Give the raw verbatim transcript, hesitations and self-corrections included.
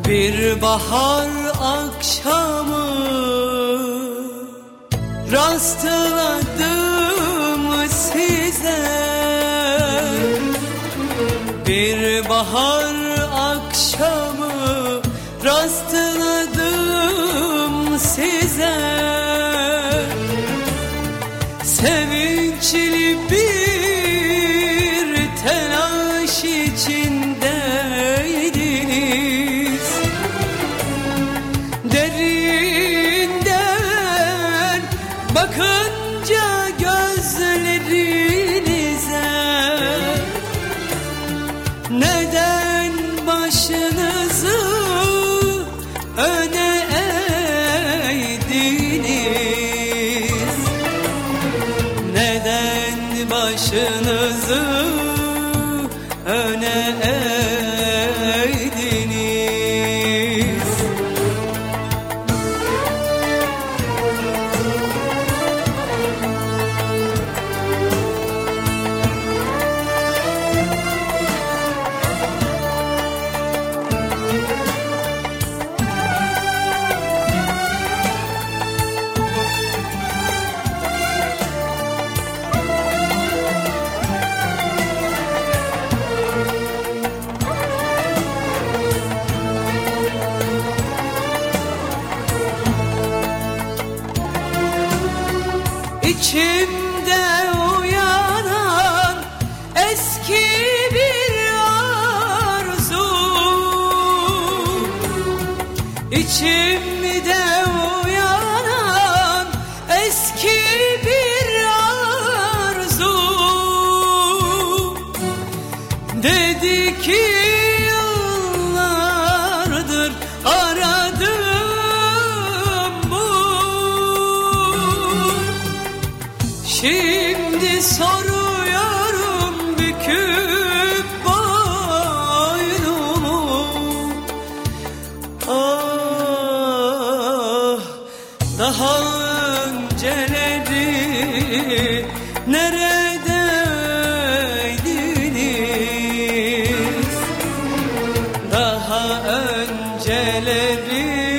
Bir bahar akşamı rastladım size. Bir bahar akşamı rastladım size. Sevinçli bir telaş içindeydiniz. Derinden bakınca gözlerinize, neden başınızı öne eğdiniz? Neden başınızı öne eğdiniz? İçimde uyanan eski bir arzu, İçimde uyanan eski bir arzu, dedi ki yıllardır aradım bu. Şimdi soruyorum büküp boynumu. Ah, daha önceleri neredeydiniz? Daha önceleri